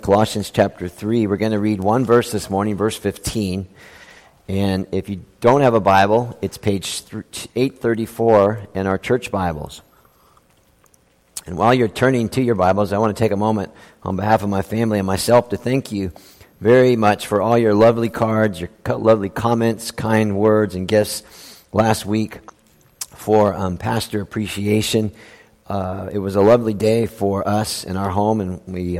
Colossians chapter 3. We're going to read one verse this morning, verse 15. And if you don't have a Bible, it's page 834 in our church Bibles. And while you're turning to your Bibles, I want to take a moment on behalf of my family and myself to thank you very much for all your lovely cards, your lovely comments, kind words, and gifts last week for Pastor Appreciation. It was a lovely day for us in our home, and we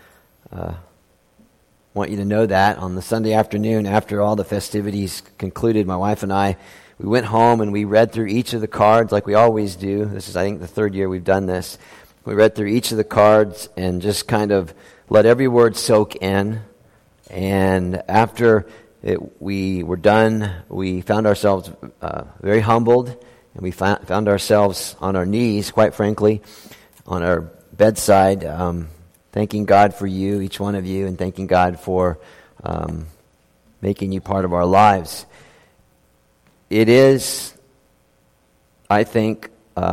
want you to know that. On the Sunday afternoon, after all the festivities concluded, my wife and I, we went home and we read through each of the cards like we always do. This is, I think, the third year we've done this. We read through each of the cards and just kind of let every word soak in. And after we were done, we found ourselves very humbled, and we found ourselves on our knees, quite frankly, on our bedside, thanking God for you, each one of you, and thanking God for making you part of our lives. It is, I think,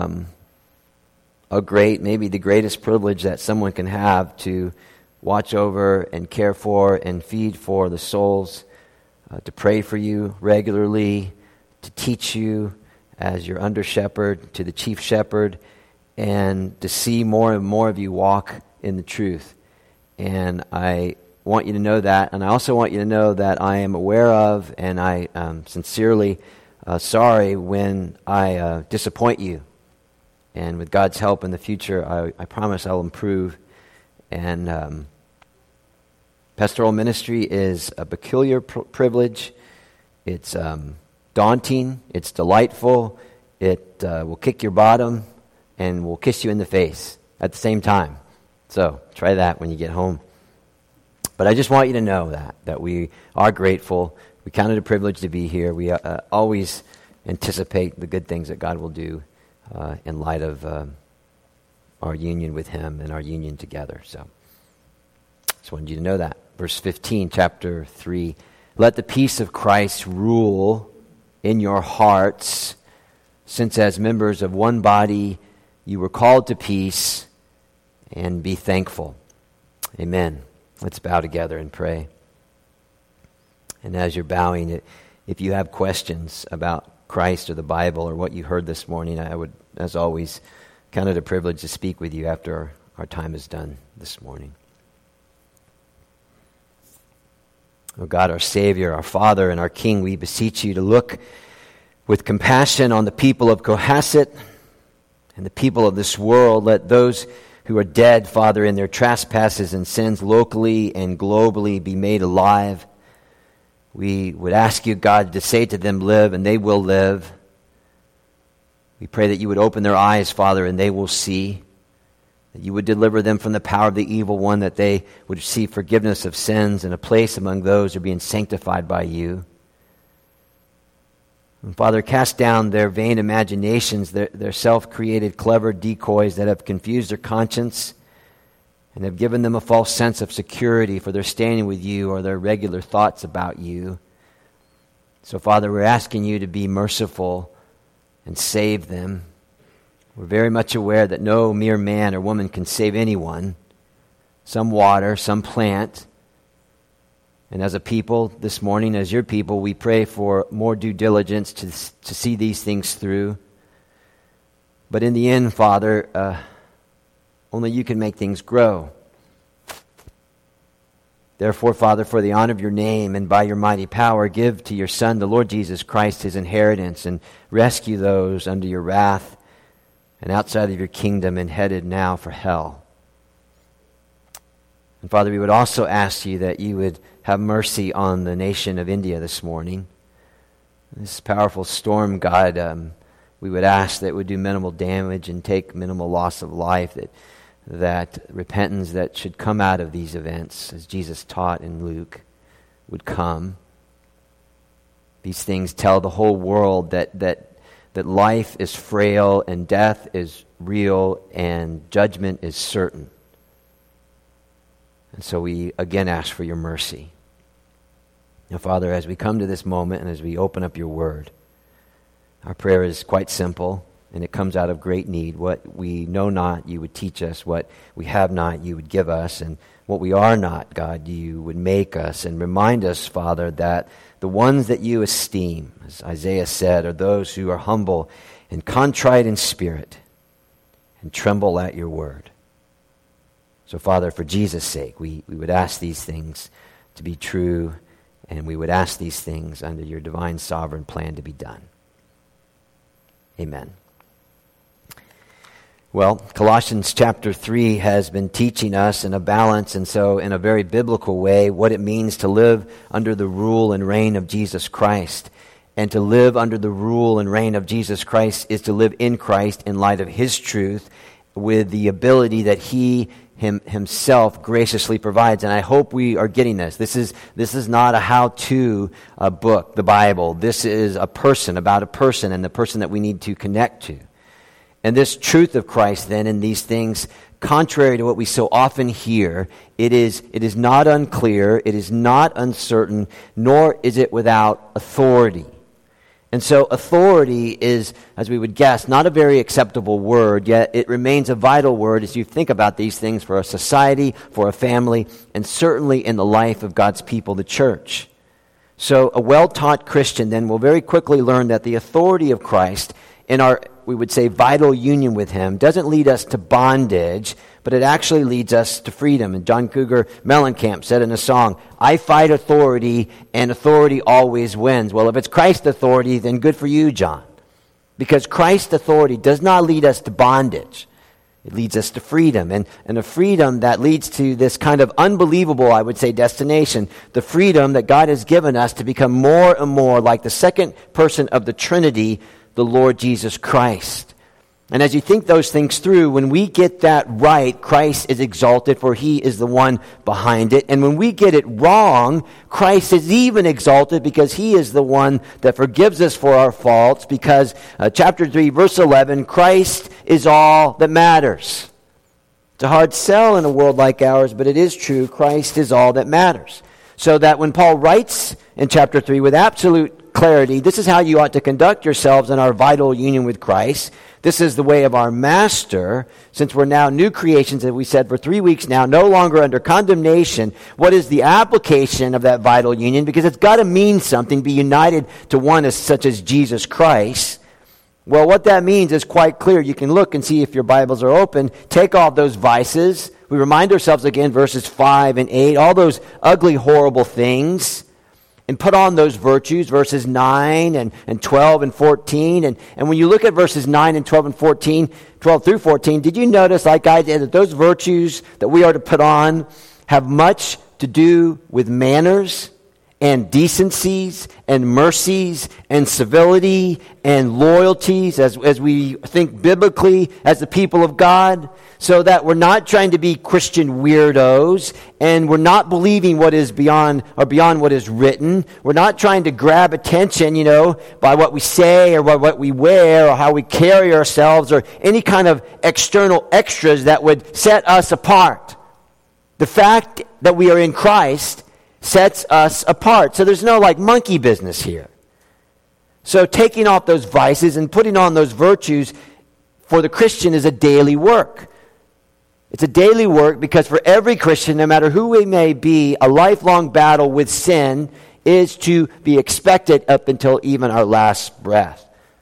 a great, maybe the greatest privilege that someone can have to watch over and care for and feed for the souls, to pray for you regularly, to teach you as your under shepherd to the chief shepherd, and to see more and more of you walk in the truth. And I want you to know that, and I also want you to know that I am aware of, and I am sincerely sorry when I disappoint you. And with God's help in the future, I promise I'll improve. And pastoral ministry is a peculiar privilege. It's daunting. It's delightful. It will kick your bottom and will kiss you in the face at the same time. So try that when you get home. But I just want you to know that we are grateful. We count it a privilege to be here. We always anticipate the good things that God will do in light of our union with Him and our union together. So just wanted you to know that. Verse 15, chapter 3. Let the peace of Christ rule in your hearts, since as members of one body you were called to peace, and be thankful. Amen. Let's bow together and pray. And as you're bowing, if you have questions about Christ or the Bible or what you heard this morning, I would, as always, count it a privilege to speak with you after our time is done this morning. Oh God, our Savior, our Father, and our King, we beseech you to look with compassion on the people of Cohasset and the people of this world. Let those who are dead, Father, in their trespasses and sins locally and globally be made alive. We would ask you, God, to say to them, live, and they will live. We pray that you would open their eyes, Father, and they will see. That you would deliver them from the power of the evil one, that they would receive forgiveness of sins and a place among those who are being sanctified by you. And Father, cast down their vain imaginations, their self-created clever decoys that have confused their conscience and have given them a false sense of security for their standing with you or their regular thoughts about you. So, Father, we're asking you to be merciful and save them. We're very much aware that no mere man or woman can save anyone. Some water, some plant. And as a people this morning, as your people, we pray for more due diligence to see these things through. But in the end, Father, only you can make things grow. Therefore, Father, for the honor of your name and by your mighty power, give to your Son, the Lord Jesus Christ, his inheritance, and rescue those under your wrath and outside of your kingdom and headed now for hell. And Father, we would also ask you that you would have mercy on the nation of India this morning. This powerful storm, God, we would ask that it would do minimal damage and take minimal loss of life, that repentance that should come out of these events, as Jesus taught in Luke, would come. These things tell the whole world that life is frail and death is real and judgment is certain. And so we again ask for your mercy. Now, Father, as we come to this moment and as we open up your word, our prayer is quite simple. And it comes out of great need. What we know not, you would teach us. What we have not, you would give us. And what we are not, God, you would make us. And remind us, Father, that the ones that you esteem, as Isaiah said, are those who are humble and contrite in spirit and tremble at your word. So, Father, for Jesus' sake, we would ask these things to be true, and we would ask these things under your divine sovereign plan to be done. Amen. Well, Colossians chapter 3 has been teaching us in a balance, and so in a very biblical way, what it means to live under the rule and reign of Jesus Christ. And to live under the rule and reign of Jesus Christ is to live in Christ in light of his truth with the ability that he himself graciously provides. And I hope we are getting this. This is not a how-to book, the Bible. This is a person, about a person, and the person that we need to connect to. And this truth of Christ, then, in these things, contrary to what we so often hear, it is not unclear, it is not uncertain, nor is it without authority. And so authority is, as we would guess, not a very acceptable word, yet it remains a vital word as you think about these things for a society, for a family, and certainly in the life of God's people, the church. So a well-taught Christian then will very quickly learn that the authority of Christ in our, we would say, vital union with him doesn't lead us to bondage, but it actually leads us to freedom. And John Cougar Mellencamp said in a song, "I fight authority, and authority always wins." Well, if it's Christ's authority, then good for you, John. Because Christ's authority does not lead us to bondage. It leads us to freedom, and a freedom that leads to this kind of unbelievable, I would say, destination. The freedom that God has given us to become more and more like the second person of the Trinity, the Lord Jesus Christ. And as you think those things through, when we get that right, Christ is exalted, for he is the one behind it. And when we get it wrong, Christ is even exalted because he is the one that forgives us for our faults, because chapter 3, verse 11, Christ is all that matters. It's a hard sell in a world like ours, but it is true. Christ is all that matters. So that when Paul writes in chapter 3 with absolute clarity, this is how you ought to conduct yourselves in our vital union with Christ. This is the way of our Master, since we're now new creations, as we said for 3 weeks now, no longer under condemnation. What is the application of that vital union? Because it's got to mean something, be united to one such as Jesus Christ. Well, what that means is quite clear. You can look and see if your Bibles are open. Take off those vices. We remind ourselves again, verses 5 and 8, all those ugly, horrible things. And put on those virtues, verses 9 and 12 and 14. And when you look at verses 9 and 12 and 14, 12 through 14, did you notice, like I did, that those virtues that we are to put on have much to do with manners and decencies and mercies and civility and loyalties as we think biblically as the people of God? So that we're not trying to be Christian weirdos, and we're not believing what is beyond what is written. We're not trying to grab attention, by what we say or by what we wear or how we carry ourselves or any kind of external extras that would set us apart. The fact that we are in Christ sets us apart. So there's no monkey business here. So taking off those vices and putting on those virtues for the Christian is a daily work. It's a daily work because for every Christian, no matter who we may be, a lifelong battle with sin is to be expected up until even our last breath.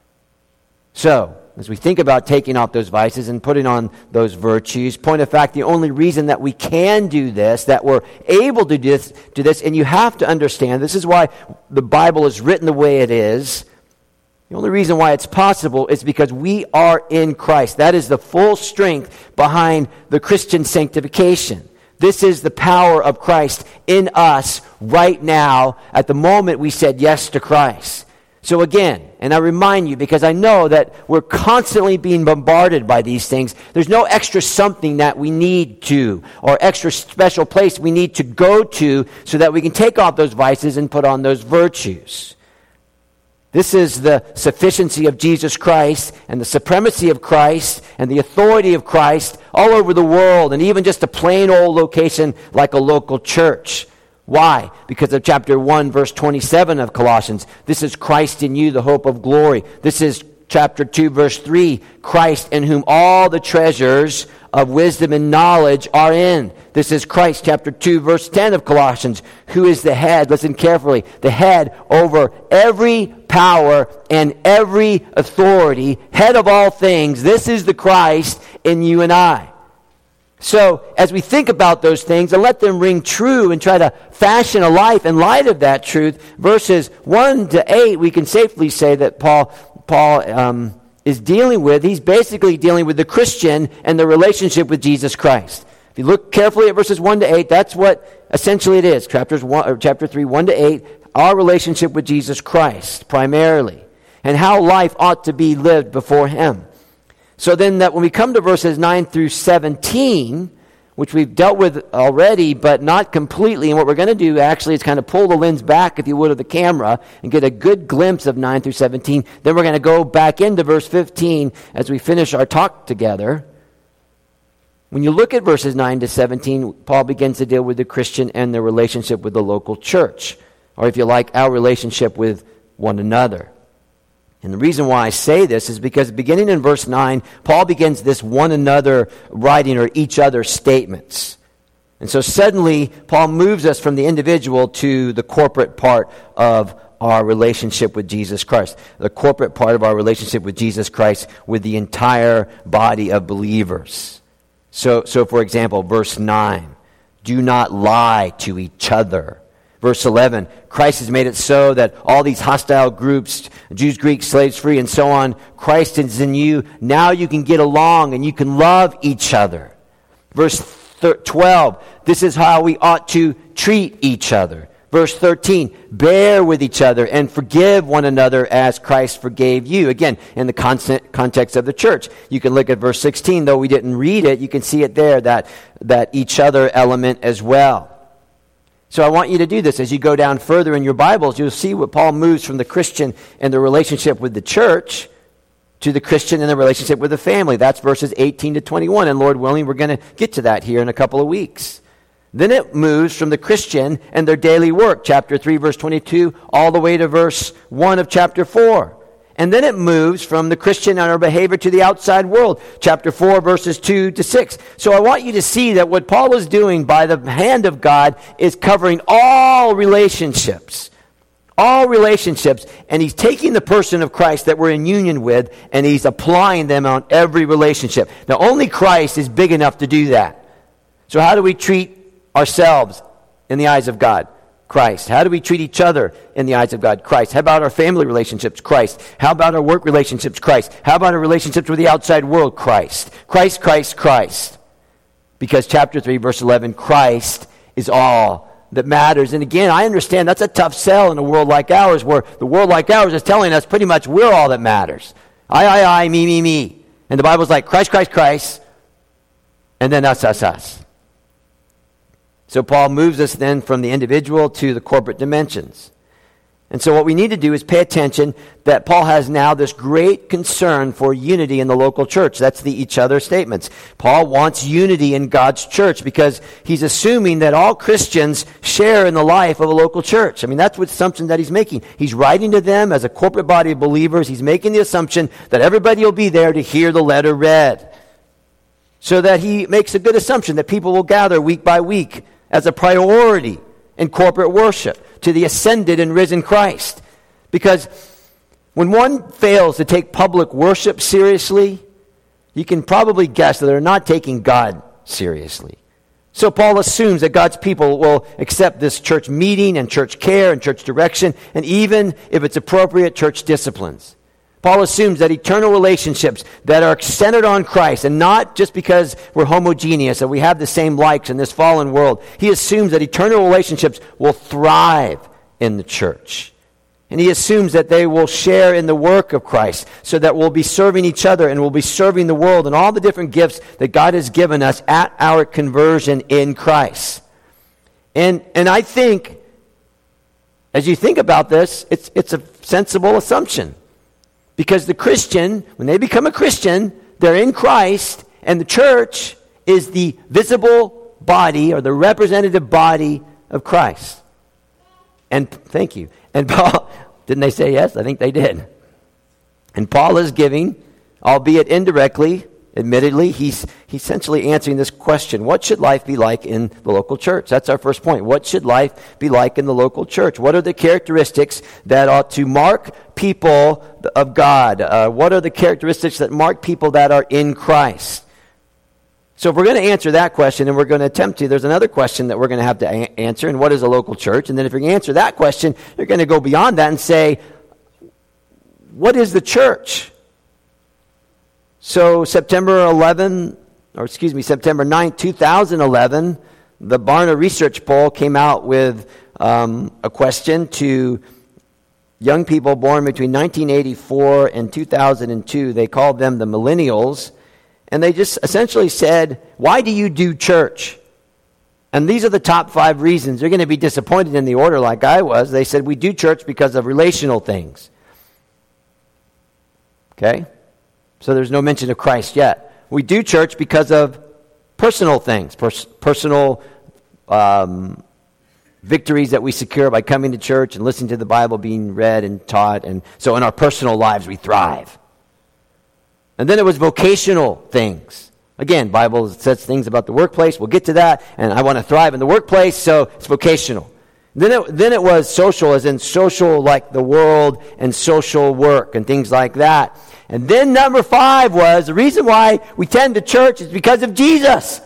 So, as we think about taking off those vices and putting on those virtues, point of fact, the only reason that we can do this, that we're able to do this, and you have to understand, this is why the Bible is written the way it is. The only reason why it's possible is because we are in Christ. That is the full strength behind the Christian sanctification. This is the power of Christ in us right now at the moment we said yes to Christ. So again, and I remind you because I know that we're constantly being bombarded by these things. There's no extra something that we need to, or extra special place we need to go to so that we can take off those vices and put on those virtues. This is the sufficiency of Jesus Christ and the supremacy of Christ and the authority of Christ all over the world, and even just a plain old location like a local church. Why? Because of chapter 1, verse 27 of Colossians. This is Christ in you, the hope of glory. This is chapter 2, verse 3, Christ in whom all the treasures of wisdom and knowledge are in. This is Christ, chapter 2, verse 10 of Colossians, who is the head, listen carefully, the head over every power and every authority, head of all things. This is the Christ in you and I. So, as we think about those things and let them ring true and try to fashion a life in light of that truth, verses 1 to 8, we can safely say that Paul is dealing with, he's basically dealing with the Christian and the relationship with Jesus Christ. If you look carefully at verses 1 to 8, that's what essentially it is. Chapter 3, 1 to 8, our relationship with Jesus Christ, primarily, and how life ought to be lived before him. So then that when we come to verses 9 through 17, which we've dealt with already, but not completely, and what we're going to do actually is kind of pull the lens back, if you would, of the camera and get a good glimpse of 9 through 17. Then we're going to go back into verse 15 as we finish our talk together. When you look at verses 9 to 17, Paul begins to deal with the Christian and their relationship with the local church, or if you like, our relationship with one another. And the reason why I say this is because beginning in verse 9, Paul begins this one another writing or each other statements. And so suddenly, Paul moves us from the individual to the corporate part of our relationship with Jesus Christ. The corporate part of our relationship with Jesus Christ with the entire body of believers. So for example, verse 9, do not lie to each other. Verse 11, Christ has made it so that all these hostile groups, Jews, Greeks, slaves, free, and so on, Christ is in you. Now you can get along and you can love each other. Verse 12, this is how we ought to treat each other. Verse 13, bear with each other and forgive one another as Christ forgave you. Again, in the context of the church. You can look at verse 16, though we didn't read it, you can see it there, that each other element as well. So I want you to do this. As you go down further in your Bibles, you'll see what Paul moves from the Christian and the relationship with the church to the Christian and the relationship with the family. That's verses 18 to 21. And Lord willing, we're going to get to that here in a couple of weeks. Then it moves from the Christian and their daily work, chapter 3, verse 22, all the way to verse 1 of chapter 4. And then it moves from the Christian and our behavior to the outside world. Chapter 4, verses 2 to 6. So I want you to see that what Paul is doing by the hand of God is covering all relationships. All relationships. And he's taking the person of Christ that we're in union with, and he's applying them on every relationship. Now, only Christ is big enough to do that. So how do we treat ourselves in the eyes of God? Christ. How do we treat each other in the eyes of God? Christ. How about our family relationships? Christ. How about our work relationships? Christ. How about our relationships with the outside world? Christ. Christ, Christ, Christ. Because chapter 3, verse 11, Christ is all that matters. And again, I understand that's a tough sell in a world like ours, where the world like ours is telling us pretty much we're all that matters. I, me. And the Bible's like Christ, Christ, Christ, and then us. So Paul moves us then from the individual to the corporate dimensions. And so what we need to do is pay attention that Paul has now this great concern for unity in the local church. That's the each other statements. Paul wants unity in God's church because he's assuming that all Christians share in the life of a local church. I mean, that's what assumption that he's making. He's writing to them as a corporate body of believers. He's making the assumption that everybody will be there to hear the letter read. So that he makes a good assumption that people will gather week by week as a priority in corporate worship to the ascended and risen Christ. Because when one fails to take public worship seriously, you can probably guess that they're not taking God seriously. So Paul assumes that God's people will accept this church meeting and church care and church direction, and even, if it's appropriate, church disciplines. Paul assumes that eternal relationships that are centered on Christ, and not just because we're homogeneous and we have the same likes in this fallen world. He assumes that eternal relationships will thrive in the church. And he assumes that they will share in the work of Christ, so that we'll be serving each other and we'll be serving the world and all the different gifts that God has given us at our conversion in Christ. And I think, as you think about this, it's a sensible assumption. Because the Christian, when they become a Christian, they're in Christ, and the church is the visible body or the representative body of Christ. And thank you. And Paul, didn't they say yes? I think they did. And Paul is giving, albeit indirectly, admittedly, he's essentially answering this question. What should life be like in the local church? That's our first point. What should life be like in the local church? What are the characteristics that ought to mark people of God? What are the characteristics that mark people that are in Christ? So if we're going to answer that question, and we're going to attempt to, there's another question that we're going to have to answer, and what is a local church? And then if you're going to answer that question, you're going to go beyond that and say, what is the church? So September 9th, 2011, the Barna Research Poll came out with a question to young people born between 1984 and 2002. They called them the millennials. And they just essentially said, why do you do church? And these are the top 5 reasons. You're going to be disappointed in the order like I was. They said, we do church because of relational things. Okay? So there's no mention of Christ yet. We do church because of personal things, personal victories that we secure by coming to church and listening to the Bible being read and taught. And so in our personal lives, we thrive. And then it was vocational things. Again, Bible says things about the workplace. We'll get to that. And I want to thrive in the workplace, so it's vocational. Then it was social, as in social like the world and social work and things like that. And then number 5 was the reason why we tend to church is because of Jesus.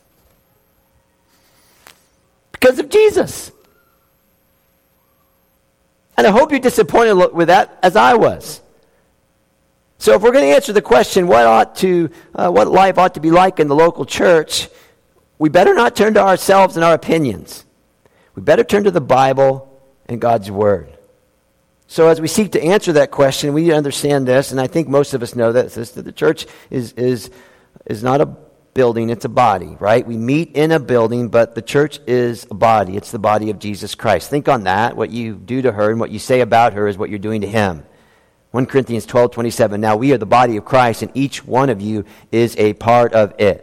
Because of Jesus. And I hope you're disappointed with that as I was. So if we're going to answer the question, what life ought to be like in the local church, we better not turn to ourselves and our opinions. We better turn to the Bible and God's Word. So as we seek to answer that question, we need to understand this, and I think most of us know that the church is not a building, it's a body, right? We meet in a building, but the church is a body. It's the body of Jesus Christ. Think on that. What you do to her and what you say about her is what you're doing to him. 1 Corinthians 12:27, now we are the body of Christ, and each one of you is a part of it.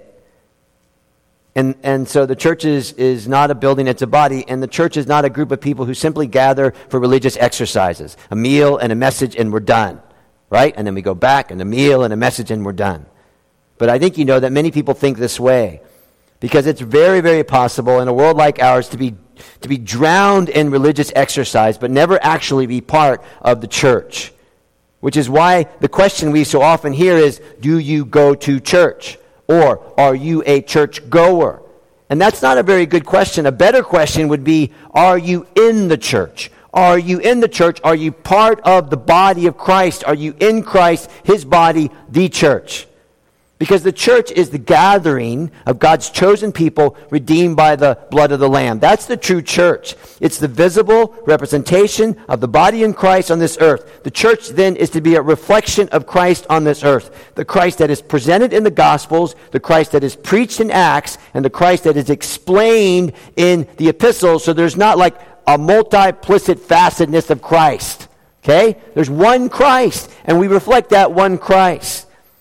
And so the church is not a building, it's a body, and the church is not a group of people who simply gather for religious exercises. A meal and a message and we're done, right? And then we go back and a meal and a message and we're done. But I think you know that many people think this way, because it's very, very possible in a world like ours to be drowned in religious exercise, but never actually be part of the church. Which is why the question we so often hear is, do you go to church? Or are you a church goer? And that's not a very good question. A better question would be, are you in the church? Are you in the church? Are you part of the body of Christ? Are you in Christ, his body, the church? Because the church is the gathering of God's chosen people redeemed by the blood of the Lamb. That's the true church. It's the visible representation of the body in Christ on this earth. The church then is to be a reflection of Christ on this earth. The Christ that is presented in the Gospels, the Christ that is preached in Acts, and the Christ that is explained in the epistles. So there's not like a multiplicit facetedness of Christ. Okay? There's one Christ, and we reflect that one Christ.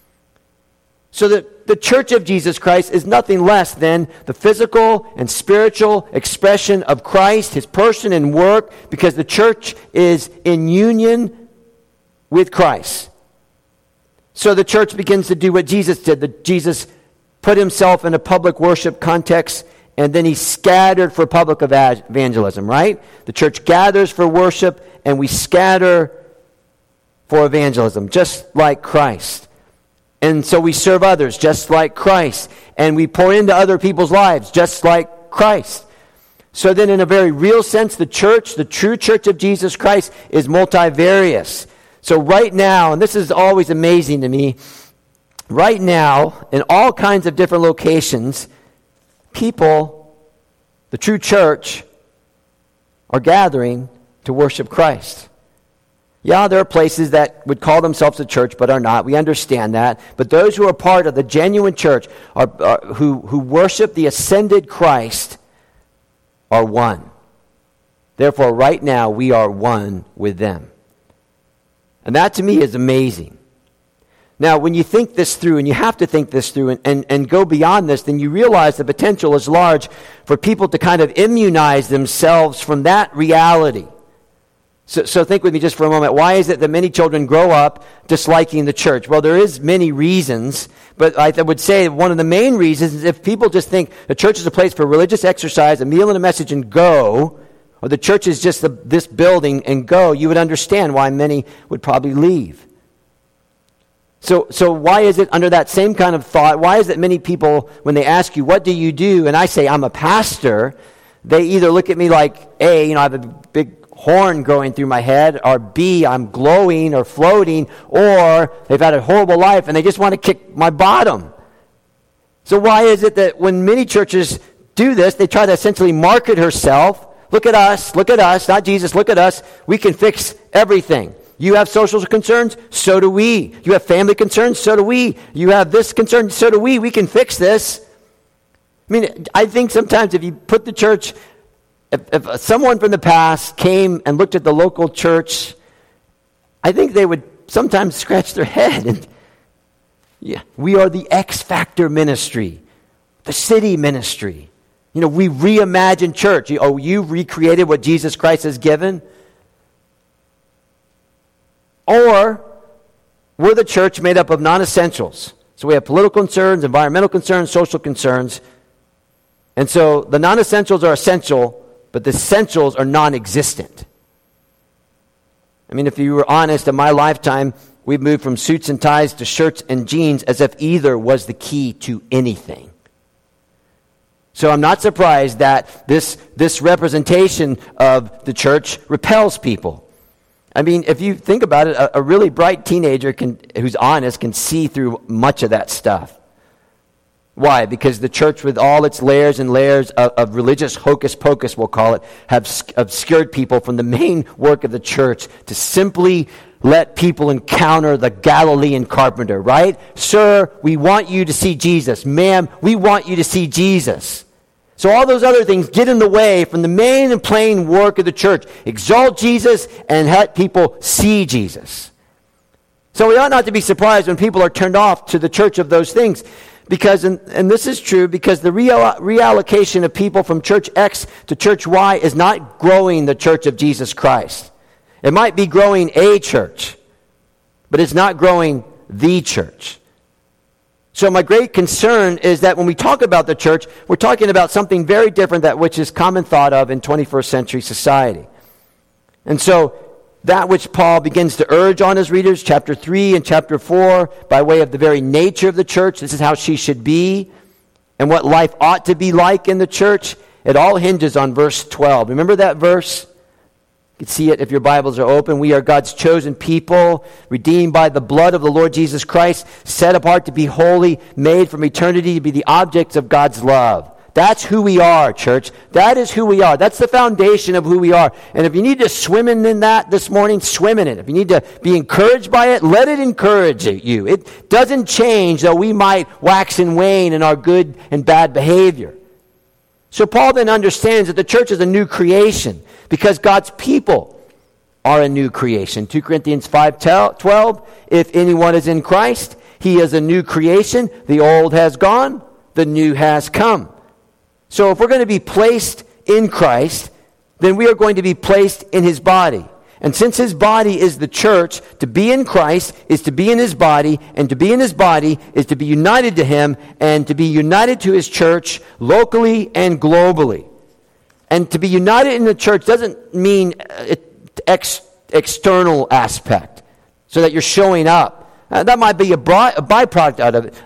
So the church of Jesus Christ is nothing less than the physical and spiritual expression of Christ, his person and work, because the church is in union with Christ. So the church begins to do what Jesus did. Jesus put himself in a public worship context, and then he scattered for public evangelism, right? The church gathers for worship, and we scatter for evangelism, just like Christ. And so we serve others just like Christ. And we pour into other people's lives just like Christ. So then in a very real sense, the church, the true church of Jesus Christ, is multivarious. So right now, and this is always amazing to me, right now, in all kinds of different locations, people, the true church, are gathering to worship Christ. Yeah, there are places that would call themselves a church but are not. We understand that. But those who are part of the genuine church, who worship the ascended Christ, are one. Therefore, right now, we are one with them. And that to me is amazing. Now, when you think this through, and you have to think this through and go beyond this, then you realize the potential is large for people to kind of immunize themselves from that reality. So think with me just for a moment. Why is it that many children grow up disliking the church? Well, there is many reasons, but I would say one of the main reasons is if people just think the church is a place for religious exercise, a meal and a message, and go, or the church is just this building and go, you would understand why many would probably leave. So why is it under that same kind of thought, why is it many people, when they ask you, what do you do? And I say, I'm a pastor, they either look at me like, A, I have a big horn growing through my head, or B, I'm glowing or floating, or they've had a horrible life and they just want to kick my bottom. So why is it that when many churches do this, they try to essentially market herself, look at us, not Jesus, look at us, we can fix everything. You have social concerns, so do we. You have family concerns, so do we. You have this concern, so do we. We can fix this. I mean, I think sometimes if you put the church, if someone from the past came and looked at the local church, I think they would sometimes scratch their head. And yeah, we are the X Factor ministry, the city ministry. We reimagine church. You recreated what Jesus Christ has given? Or we're the church made up of non-essentials. So we have political concerns, environmental concerns, social concerns. And so the non-essentials are essential, but the essentials are non-existent. I mean, if you were honest, in my lifetime, we've moved from suits and ties to shirts and jeans as if either was the key to anything. So I'm not surprised that this representation of the church repels people. I mean, if you think about it, a really bright teenager who's honest can see through much of that stuff. Why? Because the church, with all its layers and layers of religious hocus pocus, we'll call it, have obscured people from the main work of the church to simply let people encounter the Galilean carpenter, right? Sir, we want you to see Jesus. Ma'am, we want you to see Jesus. So all those other things get in the way from the main and plain work of the church. Exalt Jesus and let people see Jesus. So we ought not to be surprised when people are turned off to the church of those things. Because, and this is true, because the reallocation of people from church X to church Y is not growing the church of Jesus Christ. It might be growing a church, but it's not growing the church. So my great concern is that when we talk about the church, we're talking about something very different that which is common thought of in 21st century society. And so that which Paul begins to urge on his readers, chapter 3 and chapter 4, by way of the very nature of the church, this is how she should be, and what life ought to be like in the church, it all hinges on verse 12. Remember that verse? You can see it if your Bibles are open. We are God's chosen people, redeemed by the blood of the Lord Jesus Christ, set apart to be holy, made from eternity to be the objects of God's love. That's who we are, church. That is who we are. That's the foundation of who we are. And if you need to swim in that this morning, swim in it. If you need to be encouraged by it, let it encourage you. It doesn't change, though we might wax and wane in our good and bad behavior. So Paul then understands that the church is a new creation because God's people are a new creation. 2 Corinthians 5:12, if anyone is in Christ, he is a new creation. The old has gone, the new has come. So if we're going to be placed in Christ, then we are going to be placed in his body. And since his body is the church, to be in Christ is to be in his body, and to be in his body is to be united to him, and to be united to his church locally and globally. And to be united in the church doesn't mean external aspect, so that you're showing up. That might be a byproduct out of it.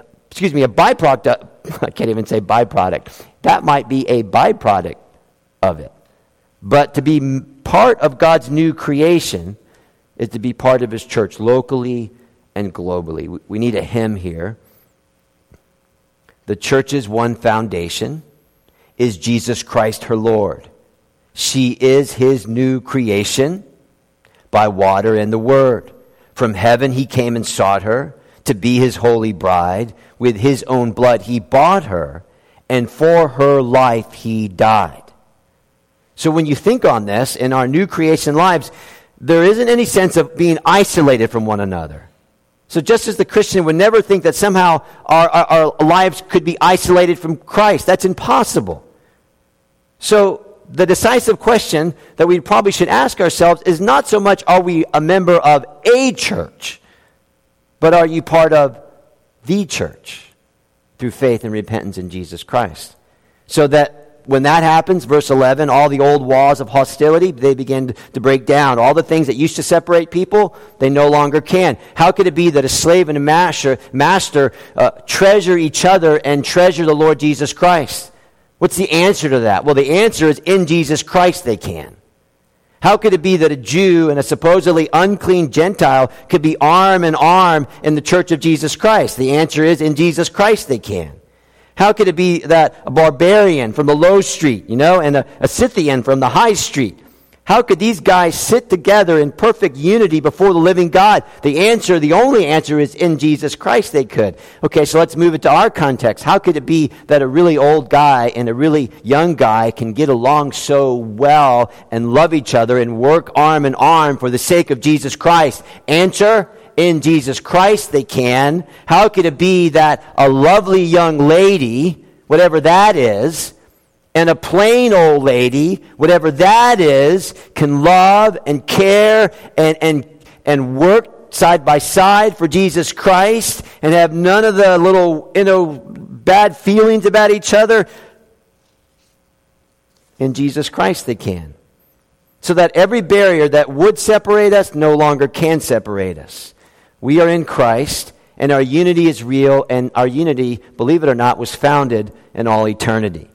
I can't even say byproduct. That might be a byproduct of it. But to be part of God's new creation is to be part of his church locally and globally. We need a hymn here. The church's one foundation is Jesus Christ her Lord. She is his new creation by water and the word. From heaven he came and sought her to be his holy bride. With his own blood he bought her, and for her life he died. So when you think on this, in our new creation lives, there isn't any sense of being isolated from one another. So just as the Christian would never think that somehow our lives could be isolated from Christ, that's impossible. So the decisive question that we probably should ask ourselves is not so much, are we a member of a church, but are you part of the church through faith and repentance in Jesus Christ? So that when that happens, verse 11, all the old walls of hostility, they begin to break down. All the things that used to separate people, they no longer can. How could it be that a slave and a master treasure each other and treasure the Lord Jesus Christ? What's the answer to that? Well, the answer is in Jesus Christ they can. How could it be that a Jew and a supposedly unclean Gentile could be arm in arm in the church of Jesus Christ? The answer is in Jesus Christ they can. How could it be that a barbarian from the low street, and a Scythian from the high street, how could these guys sit together in perfect unity before the living God? The only answer is in Jesus Christ they could. Okay, so let's move it to our context. How could it be that a really old guy and a really young guy can get along so well and love each other and work arm in arm for the sake of Jesus Christ? Answer: in Jesus Christ they can. How could it be that a lovely young lady, whatever that is, and a plain old lady, whatever that is, can love and care and work side by side for Jesus Christ and have none of the little, bad feelings about each other? In Jesus Christ they can. So that every barrier that would separate us no longer can separate us. We are in Christ, and our unity is real, and our unity, believe it or not, was founded in all eternity.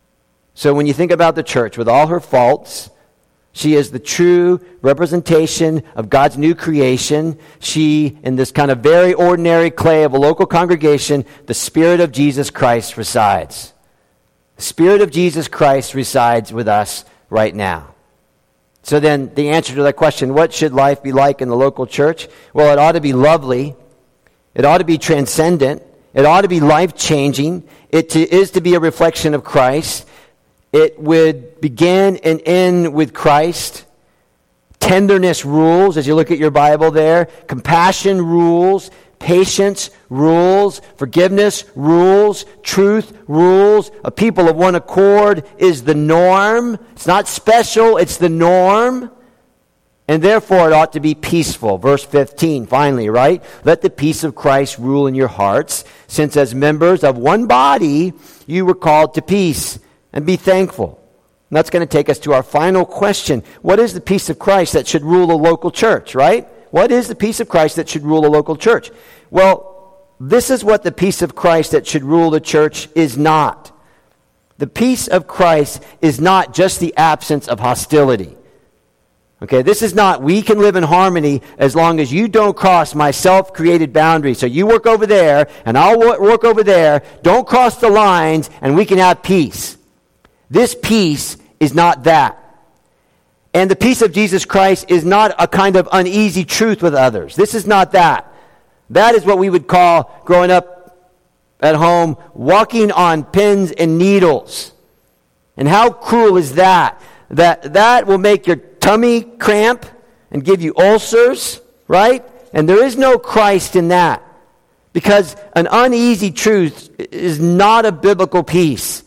So when you think about the church, with all her faults, she is the true representation of God's new creation. She, in this kind of very ordinary clay of a local congregation, the Spirit of Jesus Christ resides. The Spirit of Jesus Christ resides with us right now. So then the answer to that question, what should life be like in the local church? Well, it ought to be lovely. It ought to be transcendent. It ought to be life-changing. It is to be a reflection of Christ. It would begin and end with Christ. Tenderness rules, as you look at your Bible there. Compassion rules. Patience rules. Forgiveness rules. Truth rules. A people of one accord is the norm. It's not special, it's the norm. And therefore it ought to be peaceful. Verse 15, finally, right? Let the peace of Christ rule in your hearts, since as members of one body you were called to peace, and be thankful. And that's going to take us to our final question. What is the peace of Christ that should rule a local church, right? What is the peace of Christ that should rule a local church? Well, this is what the peace of Christ that should rule the church is not. The peace of Christ is not just the absence of hostility. Okay, this is not, we can live in harmony as long as you don't cross my self-created boundary. So you work over there, and I'll work over there. Don't cross the lines, and we can have peace. This peace is not that. And the peace of Jesus Christ is not a kind of uneasy truth with others. This is not that. That is what we would call, growing up at home, walking on pins and needles. And how cruel is that? That will make your tummy cramp and give you ulcers, right? And there is no Christ in that. Because an uneasy truth is not a biblical peace.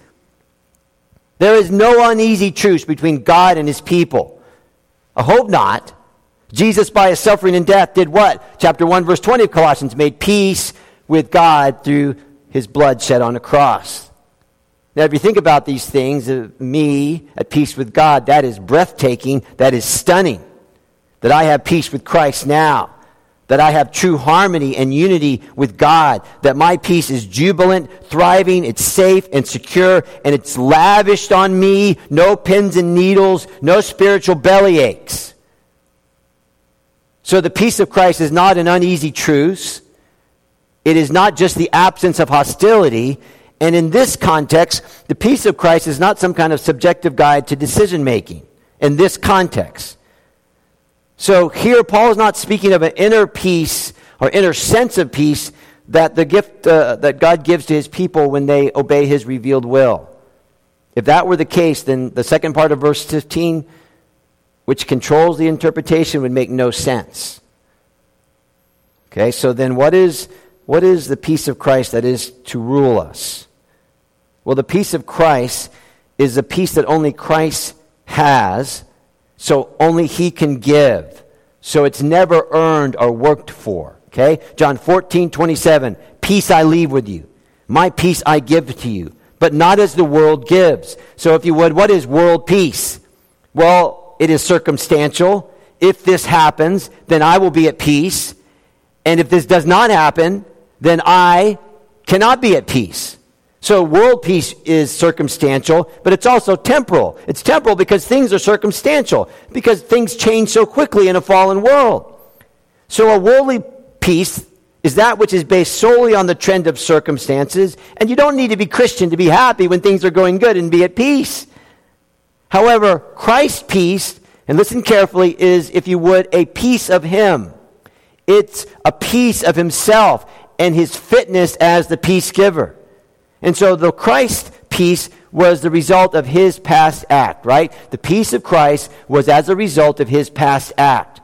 There is no uneasy truce between God and his people. I hope not. Jesus, by his suffering and death, did what? Chapter 1, verse 20 of Colossians, made peace with God through his blood shed on the cross. Now, if you think about these things, me at peace with God, that is breathtaking, that is stunning. That I have peace with Christ now. That I have true harmony and unity with God. That my peace is jubilant, thriving, it's safe and secure, and it's lavished on me. No pins and needles, no spiritual belly aches. So the peace of Christ is not an uneasy truce. It is not just the absence of hostility. And in this context, the peace of Christ is not some kind of subjective guide to decision making. In this context. So here, Paul is not speaking of an inner peace or inner sense of peace that the gift that God gives to his people when they obey his revealed will. If that were the case, then the second part of verse 15, which controls the interpretation, would make no sense. Okay, so then what is the peace of Christ that is to rule us? Well, the peace of Christ is a peace that only Christ has, so only he can give. So it's never earned or worked for. Okay? John 14:27, peace I leave with you. My peace I give to you, but not as the world gives. So if you would, what is world peace? Well, it is circumstantial. If this happens, then I will be at peace. And if this does not happen, then I cannot be at peace. So world peace is circumstantial, but it's also temporal. It's temporal because things are circumstantial, because things change so quickly in a fallen world. So a worldly peace is that which is based solely on the trend of circumstances, and you don't need to be Christian to be happy when things are going good and be at peace. However, Christ's peace, and listen carefully, is, if you would, a piece of him. It's a piece of himself and his fitness as the peace giver. And so the Christ peace was the result of his past act, right? The peace of Christ was as a result of his past act.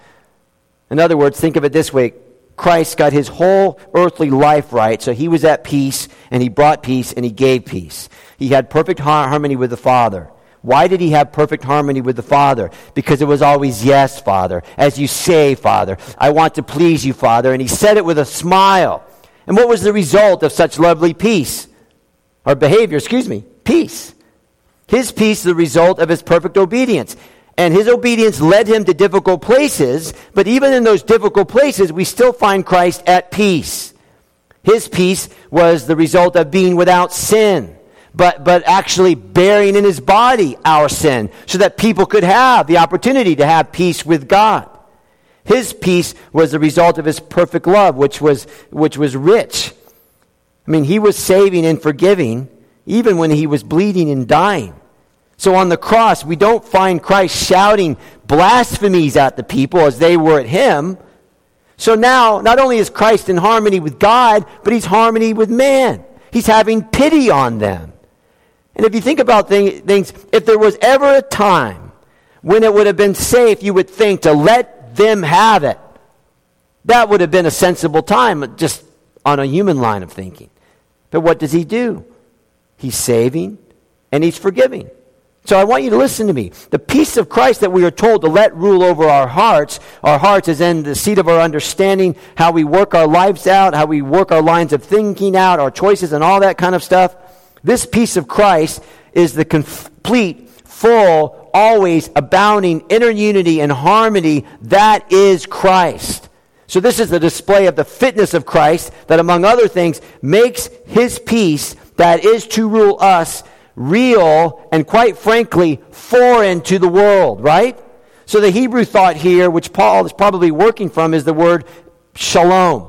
In other words, think of it this way. Christ got his whole earthly life right, so he was at peace, and he brought peace, and he gave peace. He had perfect harmony with the Father. Why did he have perfect harmony with the Father? Because it was always, yes, Father, as you say, Father. I want to please you, Father. And he said it with a smile. And what was the result of such lovely peace? Or behavior, peace. His peace is the result of his perfect obedience. And his obedience led him to difficult places, but even in those difficult places, we still find Christ at peace. His peace was the result of being without sin, but actually bearing in his body our sin, so that people could have the opportunity to have peace with God. His peace was the result of his perfect love, which was rich. I mean, he was saving and forgiving, even when he was bleeding and dying. So on the cross, we don't find Christ shouting blasphemies at the people as they were at him. So now, not only is Christ in harmony with God, but he's harmony with man. He's having pity on them. And if you think about things, if there was ever a time when it would have been safe, you would think, to let them have it, that would have been a sensible time, just on a human line of thinking. But what does he do? He's saving and he's forgiving. So I want you to listen to me. The peace of Christ that we are told to let rule over our hearts is in the seat of our understanding, how we work our lives out, how we work our lines of thinking out, our choices and all that kind of stuff. This peace of Christ is the complete, full, always abounding inner unity and harmony that is Christ. So this is the display of the fitness of Christ that, among other things, makes his peace that is to rule us real and, quite frankly, foreign to the world, right? So the Hebrew thought here, which Paul is probably working from, is the word shalom.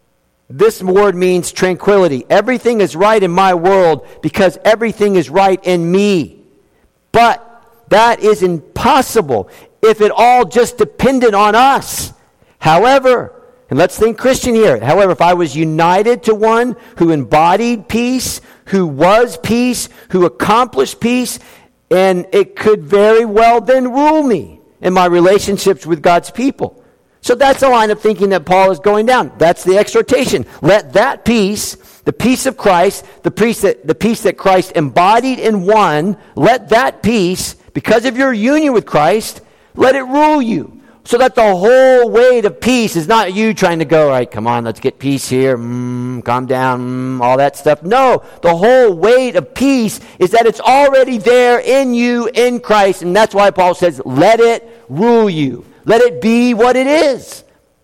This word means tranquility. Everything is right in my world because everything is right in me. But that is impossible if it all just depended on us. However, and let's think Christian here. However, if I was united to one who embodied peace, who was peace, who accomplished peace, and it could very well then rule me in my relationships with God's people. So that's the line of thinking that Paul is going down. That's the exhortation. Let that peace, the peace of Christ, the peace that Christ embodied in one, let that peace, because of your union with Christ, let it rule you. So that the whole weight of peace is not you trying to go, all right, come on, let's get peace here, calm down, all that stuff. No, the whole weight of peace is that it's already there in you, in Christ. And that's why Paul says, let it rule you. Let it be what it is.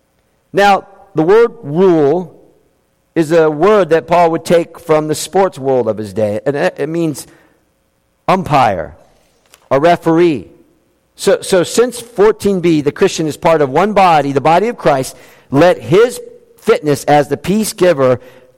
Now, the word rule is a word that Paul would take from the sports world of his day. And it means umpire, a referee. So since 14b, the Christian is part of one body, the body of Christ, let his fitness as the peace giver,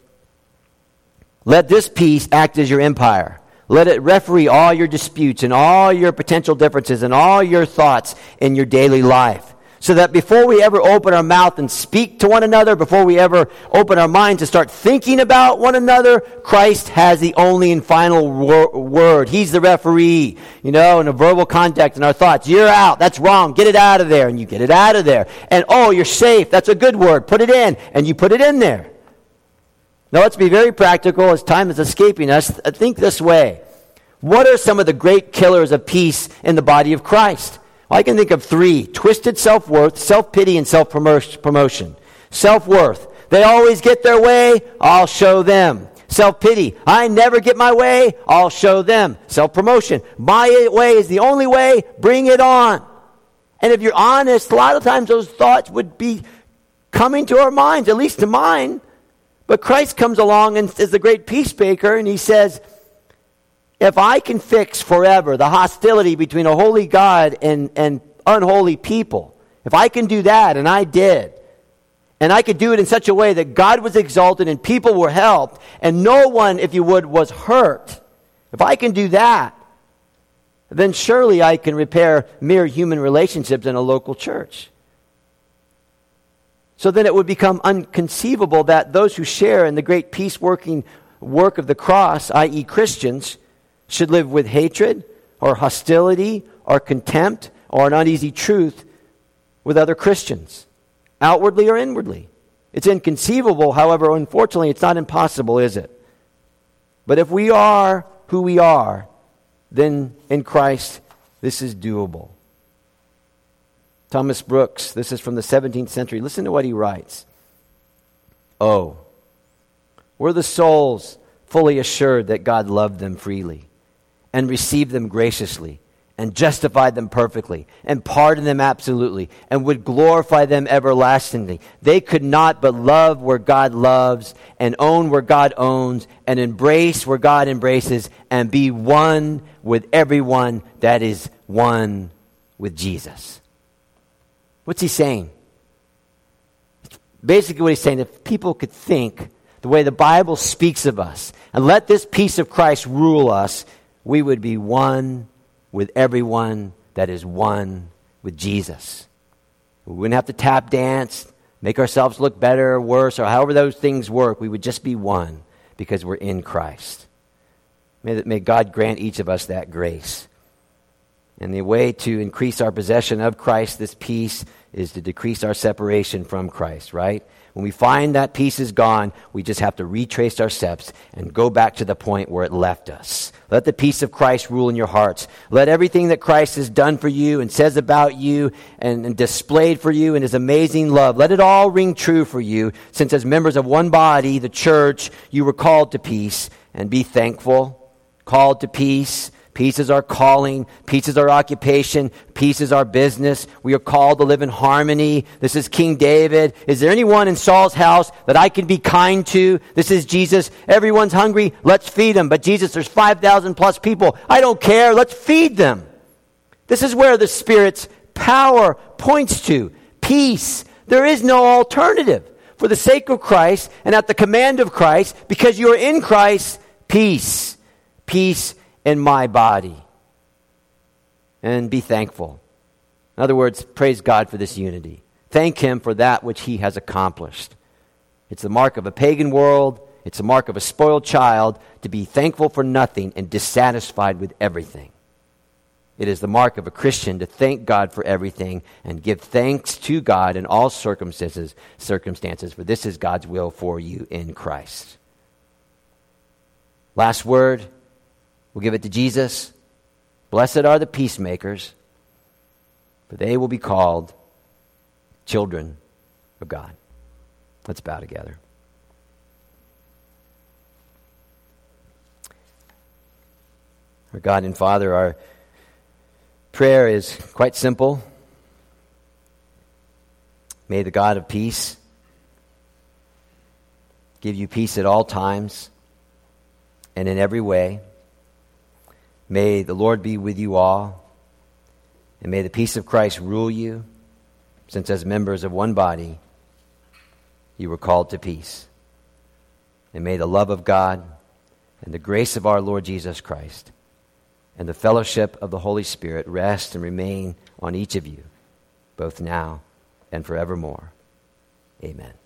let this peace act as your umpire. Let it referee all your disputes and all your potential differences and all your thoughts in your daily life. So that before we ever open our mouth and speak to one another, before we ever open our minds to start thinking about one another, Christ has the only and final word. He's the referee, in a verbal contact in our thoughts. You're out. That's wrong. Get it out of there. And you get it out of there. And, you're safe. That's a good word. Put it in. And you put it in there. Now let's be very practical as time is escaping us. Think this way. What are some of the great killers of peace in the body of Christ? Well, I can think of 3. Twisted self-worth, self-pity, and self-promotion. Self-worth. They always get their way, I'll show them. Self-pity. I never get my way, I'll show them. Self-promotion. My way is the only way, bring it on. And if you're honest, a lot of times those thoughts would be coming to our minds, at least to mine. But Christ comes along and is the great peacemaker, and he says, if I can fix forever the hostility between a holy God and unholy people, if I can do that, and I did, and I could do it in such a way that God was exalted and people were helped, and no one, if you would, was hurt, if I can do that, then surely I can repair mere human relationships in a local church. So then it would become inconceivable that those who share in the great peace-working work of the cross, i.e. Christians, should live with hatred or hostility or contempt or an uneasy truth with other Christians, outwardly or inwardly. It's inconceivable, however, unfortunately, it's not impossible, is it? But if we are who we are, then in Christ, this is doable. Thomas Brooks, this is from the 17th century. Listen to what he writes. Oh, were the souls fully assured that God loved them freely and received them graciously and justified them perfectly and pardoned them absolutely and would glorify them everlastingly, they could not but love where God loves and own where God owns and embrace where God embraces and be one with everyone that is one with Jesus. What's he saying? Basically what he's saying, if people could think the way the Bible speaks of us and let this peace of Christ rule us, we would be one with everyone that is one with Jesus. We wouldn't have to tap dance, make ourselves look better or worse, or however those things work. We would just be one because we're in Christ. May God grant each of us that grace. And the way to increase our possession of Christ, this peace, is to decrease our separation from Christ, right? When we find that peace is gone, we just have to retrace our steps and go back to the point where it left us. Let the peace of Christ rule in your hearts. Let everything that Christ has done for you and says about you and displayed for you in his amazing love, let it all ring true for you, since as members of one body, the church, you were called to peace, and be thankful. Called to peace. Peace is our calling. Peace is our occupation. Peace is our business. We are called to live in harmony. This is King David. Is there anyone in Saul's house that I can be kind to? This is Jesus. Everyone's hungry. Let's feed them. But Jesus, there's 5,000 plus people. I don't care. Let's feed them. This is where the Spirit's power points to. Peace. There is no alternative. For the sake of Christ and at the command of Christ, because you are in Christ, peace. Peace in my body. And be thankful. In other words, praise God for this unity. Thank him for that which he has accomplished. It's the mark of a pagan world. It's the mark of a spoiled child to be thankful for nothing and dissatisfied with everything. It is the mark of a Christian to thank God for everything and give thanks to God in all circumstances, for this is God's will for you in Christ. Last word. We'll give it to Jesus. Blessed are the peacemakers, for they will be called children of God. Let's bow together. Our God and Father, our prayer is quite simple. May the God of peace give you peace at all times and in every way. May the Lord be with you all, and may the peace of Christ rule you, since as members of one body, you were called to peace. And may the love of God and the grace of our Lord Jesus Christ and the fellowship of the Holy Spirit rest and remain on each of you, both now and forevermore. Amen.